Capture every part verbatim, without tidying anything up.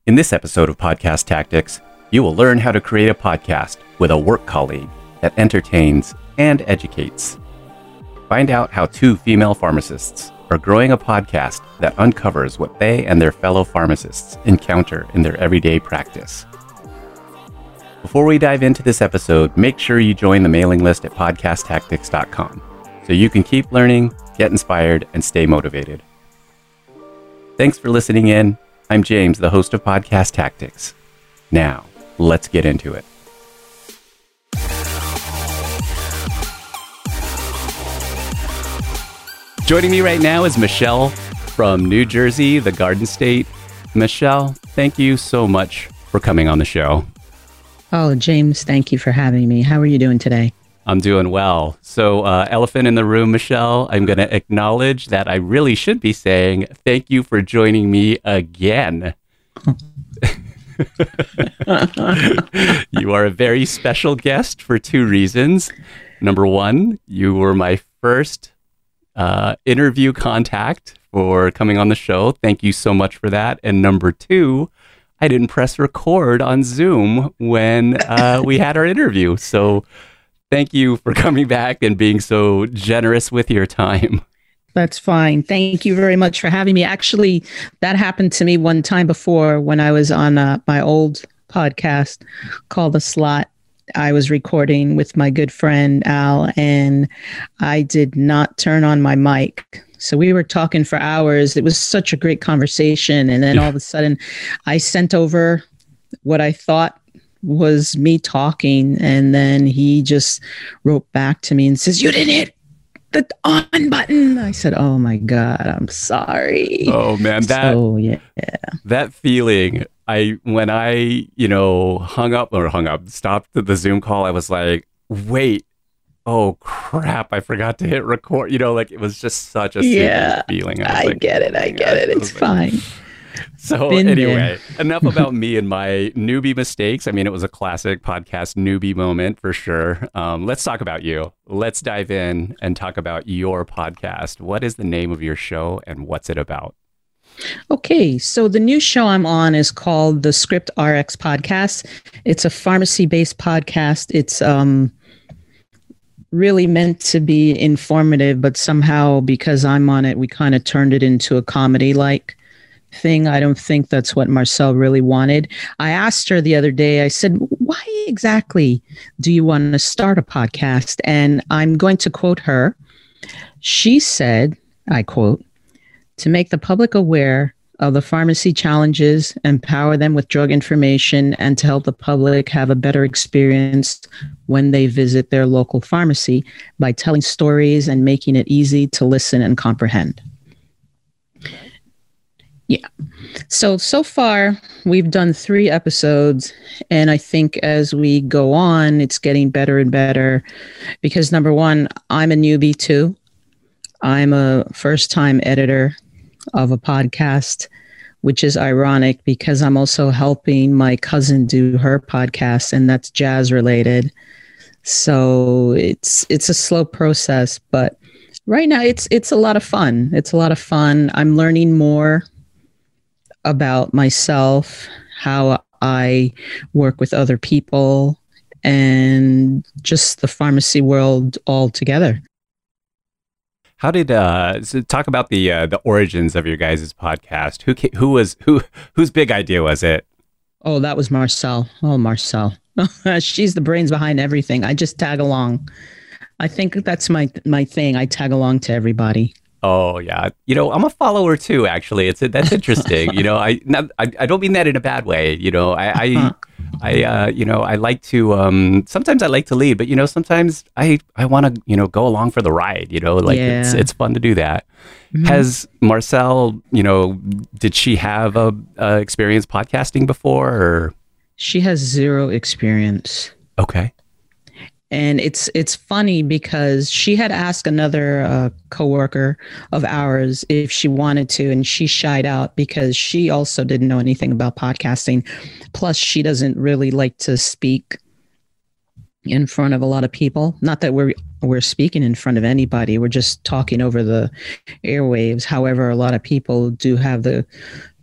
In this episode of Podcast Tactics, you will learn how to create a podcast with a work colleague that entertains and educates. Find out how two female pharmacists are growing a podcast that uncovers what they and their fellow pharmacists encounter in their everyday practice. Before we dive into this episode, make sure you join the mailing list at podcast tactics dot com so you can keep learning, get inspired, and stay motivated. Thanks for listening in. I'm James, the host of Podcast Tactics. Now, let's get into it. Joining me right now is Michelle from New Jersey, the Garden State. Michelle, thank you so much for coming on the show. Oh, James, thank you for having me. How are you doing today? I'm doing well. So, uh, elephant in the room, Michelle, I'm going to acknowledge that I really should be saying thank you for joining me again. You are a very special guest for two reasons. Number one, you were my first uh, interview contact for coming on the show. Thank you so much for that. And number two, I didn't press record on Zoom when uh, we had our interview. So thank you for coming back and being so generous with your time. That's fine. Thank you very much for having me. Actually, that happened to me one time before when I was on uh, my old podcast called The Slot. I was recording with my good friend Al, and I did not turn on my mic. So we were talking for hours. It was such a great conversation. And then all of a sudden, I sent over what I thought was me talking, and then he just wrote back to me and says, "You didn't hit the on button." I said, "Oh my God, I'm sorry." Oh man, that so, yeah. that feeling. I when I you know hung up or hung up, stopped the Zoom call. I was like, "Wait, oh crap! I forgot to hit record." You know, like it was just such a yeah feeling. I, I like, get it. I get it. It's fine. So Been anyway, there. Enough about me and my newbie mistakes. I mean, it was a classic podcast newbie moment for sure. Um, let's talk about you. Let's dive in and talk about your podcast. What is the name of your show and what's it about? Okay, so the new show I'm on is called the Script R X Podcast. It's a pharmacy-based podcast. It's um, really meant to be informative, but somehow because I'm on it, we kind of turned it into a comedy-like thing. I don't think that's what Marcel really wanted. I asked her the other day, I said, "Why exactly do you want to start a podcast?" And I'm going to quote her. She said, I quote, "To make the public aware of the pharmacy challenges, empower them with drug information, and to help the public have a better experience when they visit their local pharmacy by telling stories and making it easy to listen and comprehend." Yeah. So, so far, we've done three episodes, and I think as we go on, it's getting better and better because, number one, I'm a newbie too. I'm a first-time editor of a podcast, which is ironic because I'm also helping my cousin do her podcast, and that's jazz-related. So it's it's a slow process, but right now it's it's a lot of fun. It's a lot of fun. I'm learning more about myself, how I work with other people, and just the pharmacy world altogether. How did uh so talk about the uh, the origins of your guys' podcast? Who ca- who was who whose big idea was it? Oh, that was Marcel. Oh, Marcel. She's the brains behind everything. I just tag along. I think that's my my thing. I tag along to everybody. Oh yeah, you know I'm a follower too. Actually, it's that's interesting. you know, I, not, I I don't mean that in a bad way. You know, I I, I uh, you know I like to um sometimes I like to lead, but you know sometimes I I want to you know go along for the ride. You know, like yeah. it's it's fun to do that. Mm-hmm. Has Marcel, you know, did she have a, a experience podcasting before? Or? She has zero experience. Okay. And it's it's funny because she had asked another uh, coworker of ours if she wanted to, and she shied out because she also didn't know anything about podcasting. Plus, she doesn't really like to speak in front of a lot of people. Not that we're we're speaking in front of anybody. We're just talking over the airwaves. However, a lot of people do have the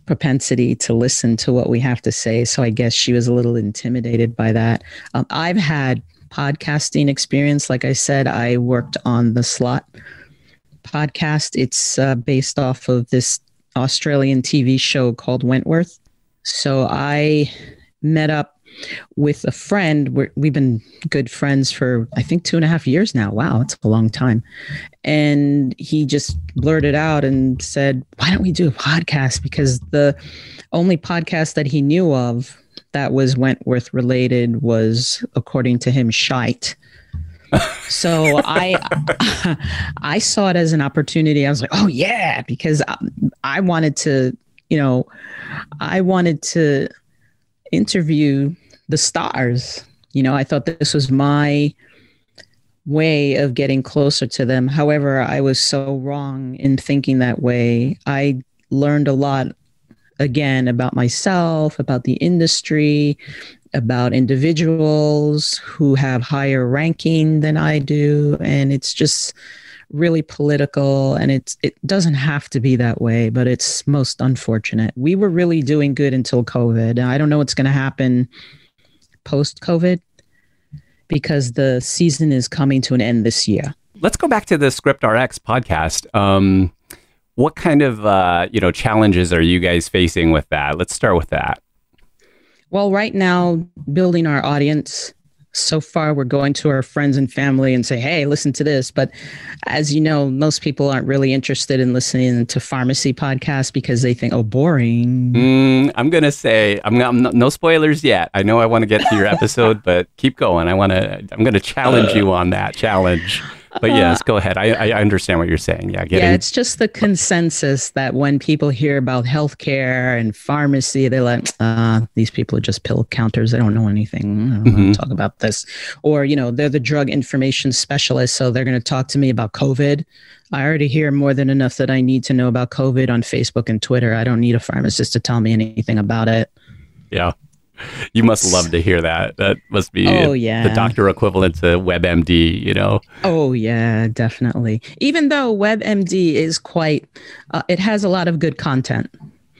propensity to listen to what we have to say. So I guess she was a little intimidated by that. Um, I've had podcasting experience. Like I said, I worked on the Slot podcast. It's uh, based off of this Australian T V show called Wentworth. So I met up with a friend. We're, we've been good friends for, I think, two and a half years now. Wow, it's a long time. And he just blurted out and said, why don't we do a podcast? Because the only podcast that he knew of that was Wentworth related was, according to him, shite. So I I saw it as an opportunity. I was like, oh, yeah, because I, I wanted to, you know, I wanted to interview the stars. You know, I thought this was my way of getting closer to them. However, I was so wrong in thinking that way. I learned a lot, again, about myself, about the industry, about individuals who have higher ranking than I do. And it's just really political, and it's, it doesn't have to be that way, but it's most unfortunate. We were really doing good until COVID. I don't know what's going to happen post-COVID, because the season is coming to an end this year. Let's go back to the ScriptRx podcast. Um, what kind of uh, you know challenges are you guys facing with that? Let's start with that. Well, right now, building our audience. So far, we're going to our friends and family and say, hey, listen to this. But as you know, most people aren't really interested in listening to pharmacy podcasts because they think, oh, boring. Mm, I'm going to say, I'm, I'm not, no spoilers yet. I know I want to get to your episode, but keep going. I want to, I'm going to challenge you on that challenge. But yes, go ahead. I, I understand what you're saying. Yeah, getting... yeah, it's just the consensus that when people hear about healthcare and pharmacy, they're like, uh, these people are just pill counters. They don't know anything. I don't mm-hmm. want to talk about this. Or, you know, they're the drug information specialists, so they're going to talk to me about COVID. I already hear more than enough that I need to know about COVID on Facebook and Twitter. I don't need a pharmacist to tell me anything about it. Yeah. You must love to hear that. That must be oh, yeah. the doctor equivalent to WebMD, you know? Oh, yeah, definitely. Even though WebMD is quite, uh, it has a lot of good content.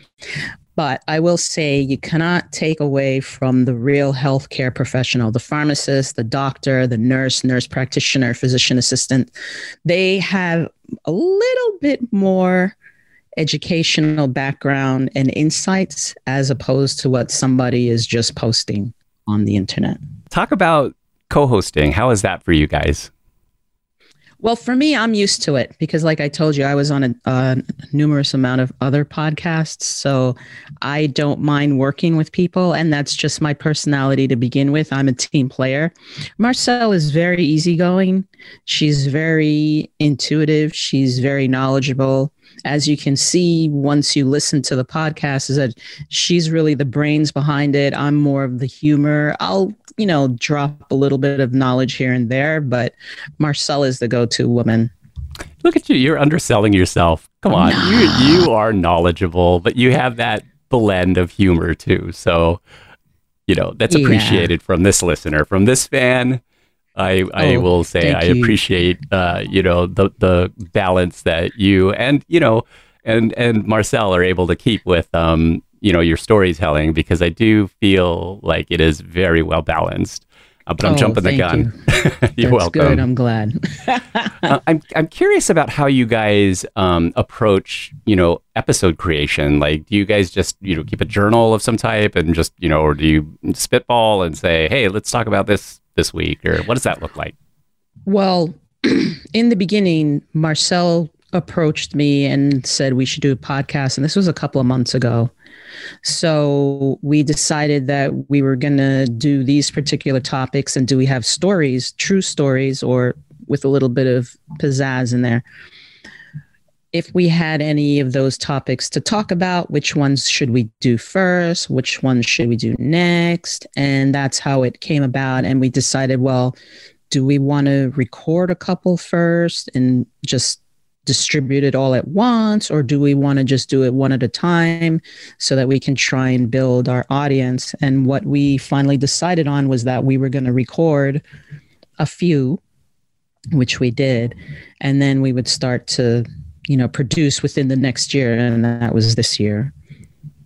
But I will say you cannot take away from the real healthcare professional, the pharmacist, the doctor, the nurse, nurse practitioner, physician assistant. They have a little bit more educational background and insights as opposed to what somebody is just posting on the internet. Talk about co-hosting. How is that for you guys? Well, for me, I'm used to it because like I told you, I was on a, a numerous amount of other podcasts. So I don't mind working with people. And that's just my personality to begin with. I'm a team player. Marcelle is very easygoing. She's very intuitive. She's very knowledgeable. As you can see, once you listen to the podcast, is that she's really the brains behind it. I'm more of the humor. I'll, you know, drop a little bit of knowledge here and there, but Marcelle is the go-to woman. Look at you. You're underselling yourself. Come on. No. You, you are knowledgeable, but you have that blend of humor too. So, you know, that's appreciated yeah. from this listener, from this fan. I, I oh, will say I you. appreciate, uh, you know, the, the balance that you and, you know, and, and Marcelle are able to keep with, um, you know, your storytelling, because I do feel like it is very well balanced. Uh, but I'm oh, jumping the gun. You. You're That's welcome. Good. I'm glad. uh, I'm I'm curious about how you guys um, approach, you know, episode creation. Like, do you guys just, you know, keep a journal of some type and just, you know, or do you spitball and say, hey, let's talk about this this week, or what does that look like? Well, in the beginning, Marcelle approached me and said we should do a podcast, and this was a couple of months ago. So we decided that we were going to do these particular topics, and do we have stories, true stories, or with a little bit of pizzazz in there? If we had any of those topics to talk about, which ones should we do first? Which ones should we do next? And that's how it came about. And we decided, well, do we want to record a couple first and just distribute it all at once? Or do we want to just do it one at a time so that we can try and build our audience? And what we finally decided on was that we were going to record a few, which we did. And then we would start to, you know, produce within the next year. And that was this year.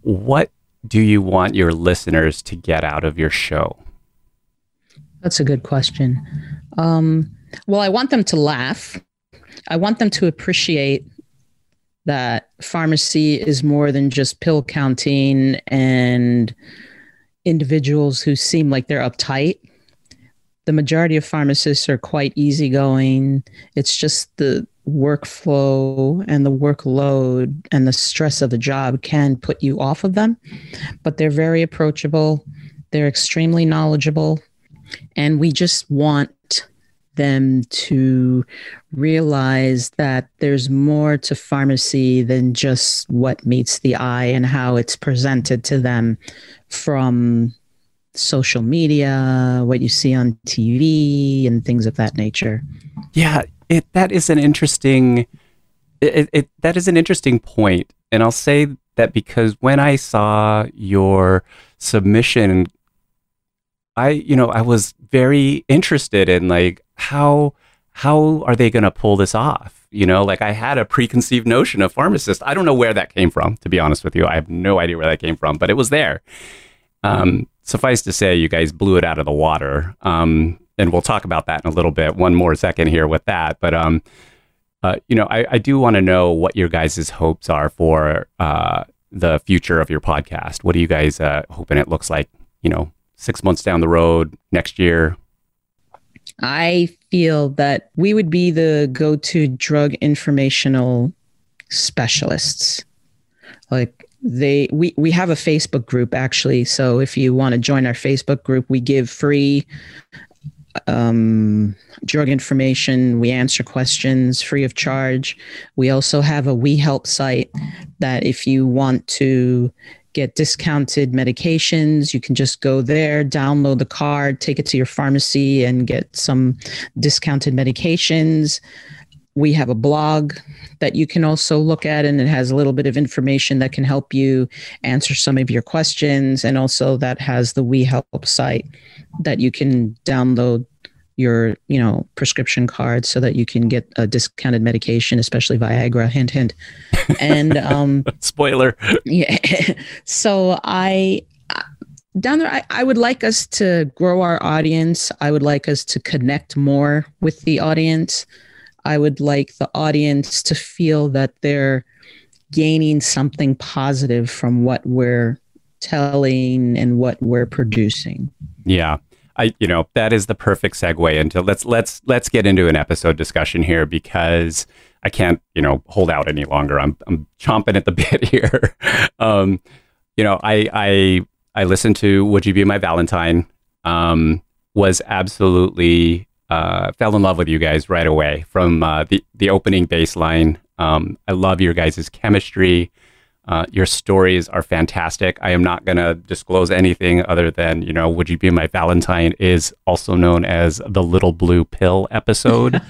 what do you want your listeners to get out of your show? That's a good question. Um, well, I want them to laugh. I want them to appreciate that pharmacy is more than just pill counting and individuals who seem like they're uptight. The majority of pharmacists are quite easygoing. It's just the workflow and the workload and the stress of the job can put you off of them, but they're very approachable. They're extremely knowledgeable. And we just want them to realize that there's more to pharmacy than just what meets the eye and how it's presented to them from social media, what you see on T V, and things of that nature. Yeah, it, that is an interesting. It, it that is an interesting point, and I'll say that because when I saw your submission, I you know I was very interested in like how how are they going to pull this off? You know, like I had a preconceived notion of pharmacists. I don't know where that came from, to be honest with you. I have no idea where that came from, but it was there. Um, suffice to say, you guys blew it out of the water. Um, and we'll talk about that in a little bit. One more second here with that. But, um, uh, you know, I, I do want to know what your guys' hopes are for uh, the future of your podcast. What are you guys uh, hoping it looks like, you know, six months down the road, next year? I feel that we would be the go-to drug informational specialists. Like, They we we have a Facebook group actually. So if you want to join our Facebook group, we give free um, drug information. We answer questions free of charge. We also have a We Help site that if you want to get discounted medications, you can just go there, download the card, take it to your pharmacy, and get some discounted medications. We have a blog that you can also look at, and it has a little bit of information that can help you answer some of your questions. And also that has the We Help site that you can download your, you know, prescription card so that you can get a discounted medication, especially Viagra, hint, hint. And um, spoiler. Yeah. So I, down there, I, I would like us to grow our audience. I would like us to connect more with the audience. I would like the audience to feel that they're gaining something positive from what we're telling and what we're producing. Yeah. I, you know, that is the perfect segue into let's, let's, let's get into an episode discussion here because I can't, you know, hold out any longer. I'm, I'm chomping at the bit here. um, you know, I, I, I listened to Would You Be My Valentine, um, was absolutely, Uh, fell in love with you guys right away from uh, the, the opening baseline. Um, I love your guys' chemistry. Uh, your stories are fantastic. I am not going to disclose anything other than, you know, Would You Be My Valentine is also known as the Little Blue Pill episode.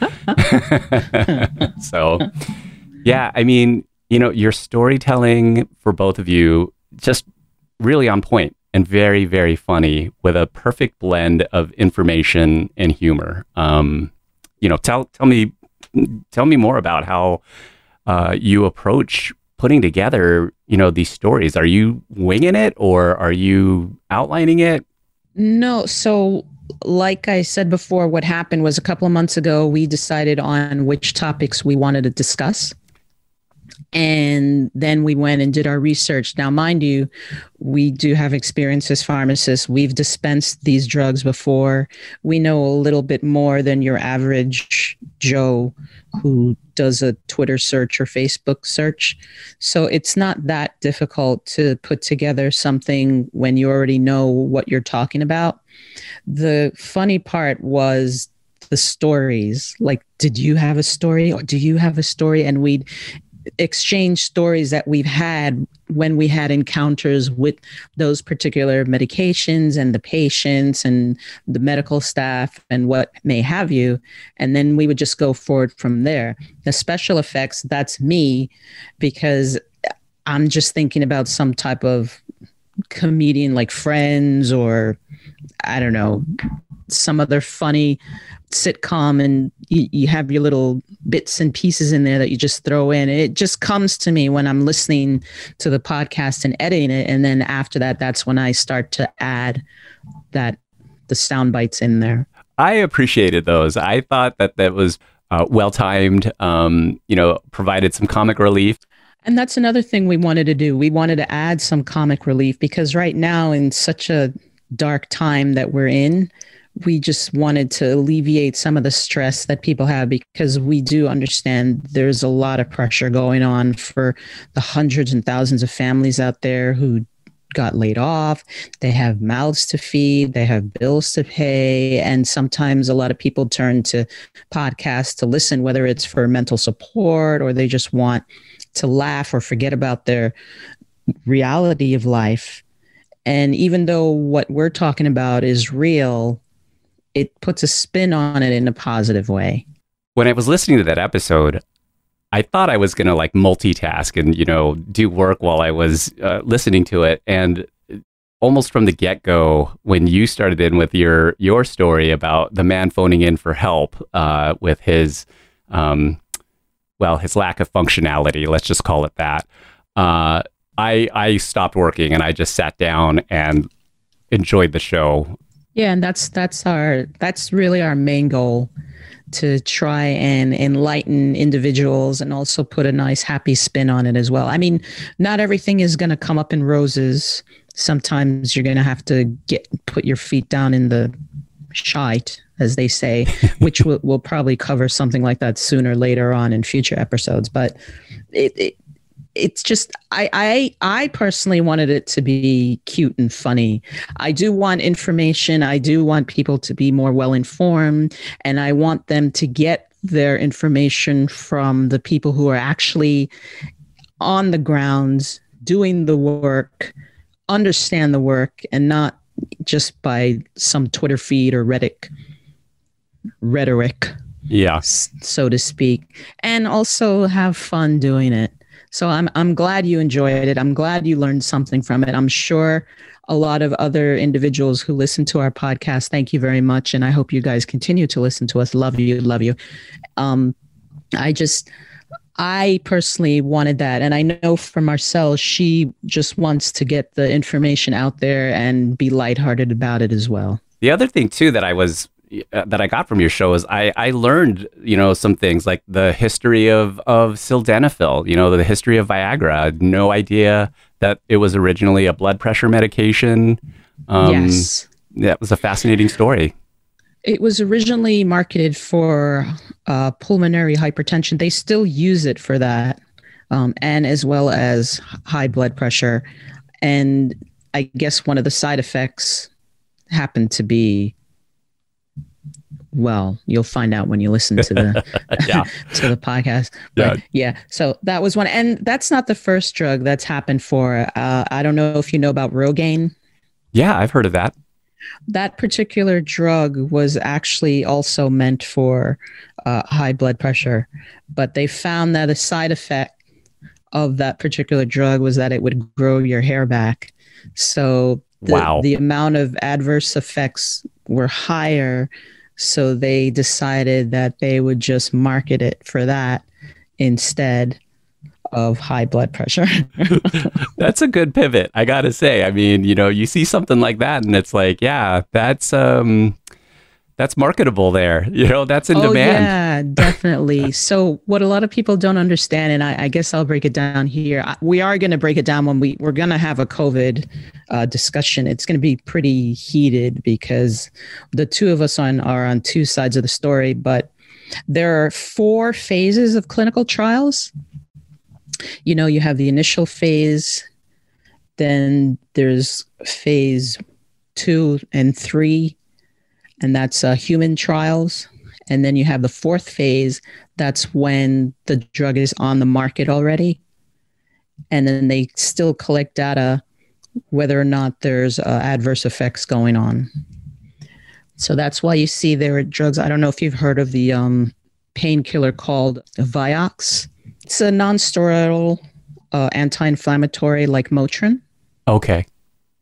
So, yeah, I mean, you know, your storytelling for both of you, just really on point. And very, very funny with a perfect blend of information and humor. Um, you know, tell tell me tell me more about how uh, you approach putting together, you know, these stories. Are you winging it or are you outlining it? No. So, like I said before, what happened was a couple of months ago, we decided on which topics we wanted to discuss. And then we went and did our research. Now, mind you, we do have experience as pharmacists. We've dispensed these drugs before. We know a little bit more than your average Joe who does a Twitter search or Facebook search. So it's not that difficult to put together something when you already know what you're talking about. The funny part was the stories. Like, did you have a story or do you have a story? And we'd exchange stories that we've had when we had encounters with those particular medications and the patients and the medical staff and what may have you. And then we would just go forward from there. The special effects, that's me, because I'm just thinking about some type of comedian like Friends or I don't know, some other funny sitcom and you, you have your little bits and pieces in there that you just throw in. It just comes to me when I'm listening to the podcast and editing it. And then after that, that's when I start to add that the sound bites in there. I appreciated those. I thought that that was uh, well-timed, um, you know, provided some comic relief. And that's another thing we wanted to do. We wanted to add some comic relief because right now in such a dark time that we're in, we just wanted to alleviate some of the stress that people have because we do understand there's a lot of pressure going on for the hundreds and thousands of families out there who got laid off. They have mouths to feed, they have bills to pay, and sometimes a lot of people turn to podcasts to listen, whether it's for mental support or they just want to laugh or forget about their reality of life. And even though what we're talking about is real, it puts a spin on it in a positive way. When I was listening to that episode, I thought I was going to like multitask and, you know, do work while I was uh, listening to it. And almost from the get-go, when you started in with your your story about the man phoning in for help uh, with his, um, well, his lack of functionality, let's just call it that, uh, I I stopped working and I just sat down and enjoyed the show. Yeah, and that's that's our that's really our main goal, to try and enlighten individuals and also put a nice happy spin on it as well. I mean, not everything is going to come up in roses. Sometimes you're going to have to get put your feet down in the shite, as they say, which we'll, we'll probably cover something like that sooner later on in future episodes. But it, it it's just, I, I, I personally wanted it to be cute and funny. I do want information. I do want people to be more well-informed, and I want them to get their information from the people who are actually on the grounds doing the work, understand the work, and not just by some Twitter feed or Reddit rhetoric, yeah, so to speak, and also have fun doing it. So I'm I'm glad you enjoyed it. I'm glad you learned something from it. I'm sure a lot of other individuals who listen to our podcast, thank you very much. And I hope you guys continue to listen to us. Love you, love you. Um, I just, I personally wanted that. And I know for Marcel, she just wants to get the information out there and be lighthearted about it as well. The other thing too that I was Uh, that I got from your show is I, I learned, you know, some things like the history of, of sildenafil, you know, the history of Viagra. I had no idea that it was originally a blood pressure medication. Um, yes. Yeah, it was a fascinating story. It was originally marketed for uh, pulmonary hypertension. They still use it for that, um, and as well as high blood pressure. And I guess one of the side effects happened to be, well, you'll find out when you listen to the yeah. to the podcast. But yeah. yeah, so that was one, and that's not the first drug that's happened for. Uh, I don't know if you know about Rogaine. Yeah, I've heard of that. That particular drug was actually also meant for uh, high blood pressure, but they found that a side effect of that particular drug was that it would grow your hair back. So the, wow. the amount of adverse effects were higher. So they decided that they would just market it for that instead of high blood pressure. That's a good pivot, I gotta say. I mean, you know, you see something like that and it's like, yeah, that's um that's marketable there. You know, that's in oh, demand. Yeah, definitely. So what a lot of people don't understand, and I, I guess I'll break it down here. We are going to break it down when we, we're going to have a COVID uh, discussion. It's going to be pretty heated because the two of us on are on two sides of the story, but there are four phases of clinical trials. You know, you have the initial phase, then there's phase two and three, and that's uh, human trials. And then you have the fourth phase. That's when the drug is on the market already. And then they still collect data whether or not there's uh, adverse effects going on. So that's why you see there are drugs. I don't know if you've heard of the um, painkiller called Vioxx. It's a non-steroidal uh, anti-inflammatory like Motrin. Okay.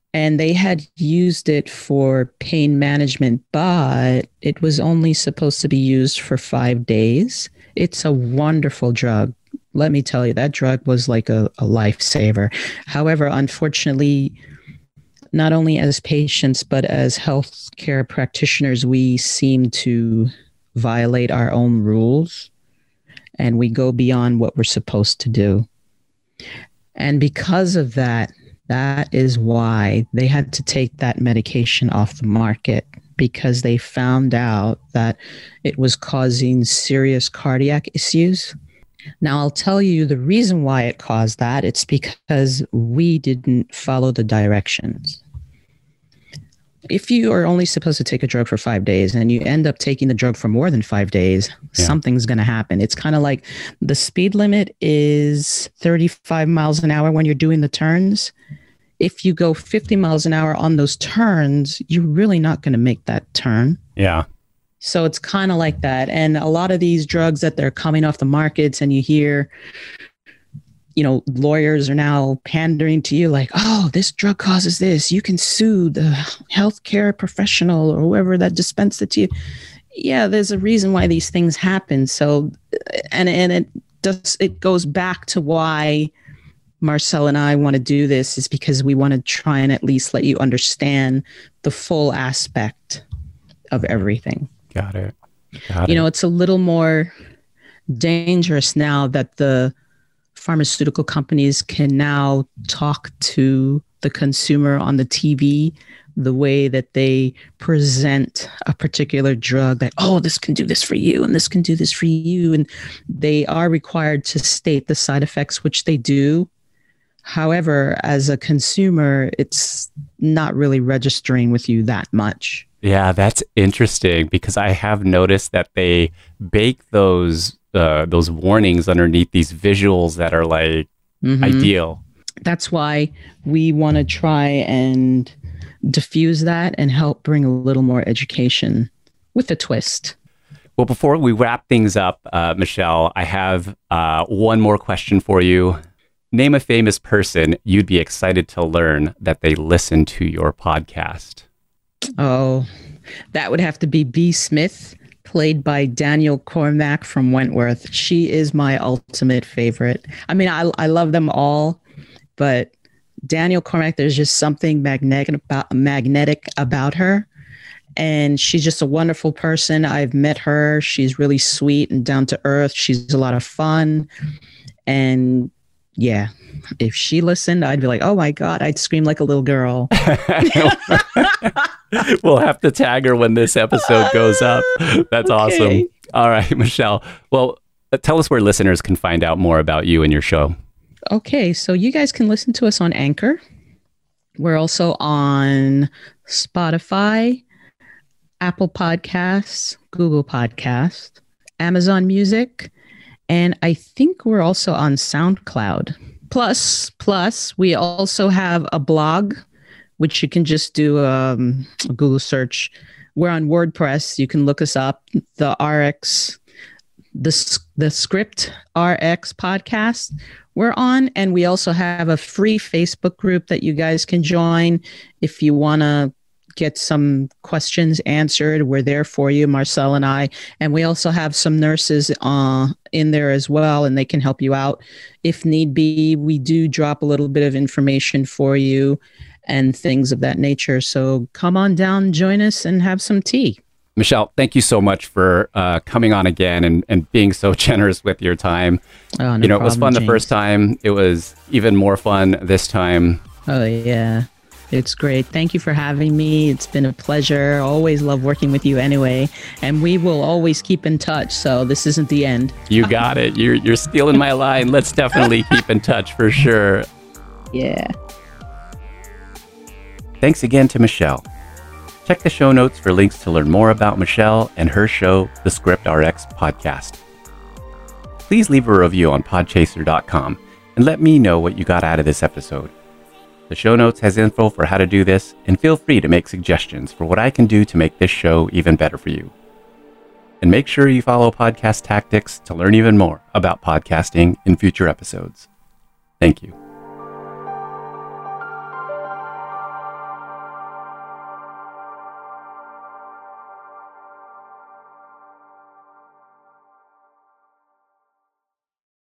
and they had used it for pain management, but it was only supposed to be used for five days. It's a wonderful drug. Let me tell you, that drug was like a, a lifesaver. However, unfortunately, not only as patients, but as healthcare practitioners, we seem to violate our own rules, and we go beyond what we're supposed to do. And because of that, that is why they had to take that medication off the market, because they found out that it was causing serious cardiac issues. Now, I'll tell you the reason why it caused that. It's because we didn't follow the directions. If you are only supposed to take a drug for five days and you end up taking the drug for more than five days, yeah. something's going to happen. It's kind of like the speed limit is thirty-five miles an hour when you're doing the turns. If you go fifty miles an hour on those turns, you're really not going to make that turn. Yeah. So it's kind of like that. And a lot of these drugs that they're coming off the markets, and you hear, you know, lawyers are now pandering to you like, oh, this drug causes this. You can sue the healthcare professional or whoever that dispensed it to you. Yeah, there's a reason why these things happen. So, and and it does, it goes back to why Marcel and I want to do this, is because we want to try and at least let you understand the full aspect of everything. Got it. Got you it. know, it's a little more dangerous now that the pharmaceutical companies can now talk to the consumer on the T V the way that they present a particular drug, that, oh, this can do this for you and this can do this for you. And they are required to state the side effects, which they do. However, as a consumer, it's not really registering with you that much. Yeah, that's interesting, because I have noticed that they bake those uh, those warnings underneath these visuals that are like mm-hmm. ideal. That's why we want to try and diffuse that and help bring a little more education with a twist. Well, before we wrap things up, uh, Michelle, I have uh, one more question for you. Name a famous person you'd be excited to learn that they listen to your podcast. Oh, that would have to be B. Smith, played by Daniel Cormack from Wentworth. She is my ultimate favorite. I mean, I I love them all, but Daniel Cormack, there's just something magnetic about, magnetic about her. And she's just a wonderful person. I've met her. She's really sweet and down to earth. She's a lot of fun. And yeah, if she listened, I'd be like, oh my God, I'd scream like a little girl. We'll have to tag her when this episode goes up. That's okay. Awesome. All right, Michelle. Well, tell us where listeners can find out more about you and your show. Okay, so you guys can listen to us on Anchor. We're also on Spotify, Apple Podcasts, Google Podcasts, Amazon Music, and I think we're also on SoundCloud. Plus, plus, we also have a blog, which you can just do um, a Google search. We're on WordPress. You can look us up. The R X, the the Script R X podcast we're on, and we also have a free Facebook group that you guys can join if you want to get some questions answered. We're there for you, Marcel and I. And we also have some nurses uh, in there as well, and they can help you out if need be. We do drop a little bit of information for you and things of that nature. So come on down, join us, and have some tea. Michelle, thank you so much for uh, coming on again and, and being so generous with your time. Oh, no you know, problem, it was fun James. The first time. It was even more fun this time. Oh, yeah. It's great. Thank you for having me. It's been a pleasure. Always love working with you anyway. And we will always keep in touch. So this isn't the end. You got it. You're, you're stealing my line. Let's definitely keep in touch for sure. Yeah. Thanks again to Michelle. Check the show notes for links to learn more about Michelle and her show, The Script R X Podcast. Please leave a review on podchaser dot com and let me know what you got out of this episode. The show notes has info for how to do this, and feel free to make suggestions for what I can do to make this show even better for you. And make sure you follow Podcast Tactics to learn even more about podcasting in future episodes. Thank you.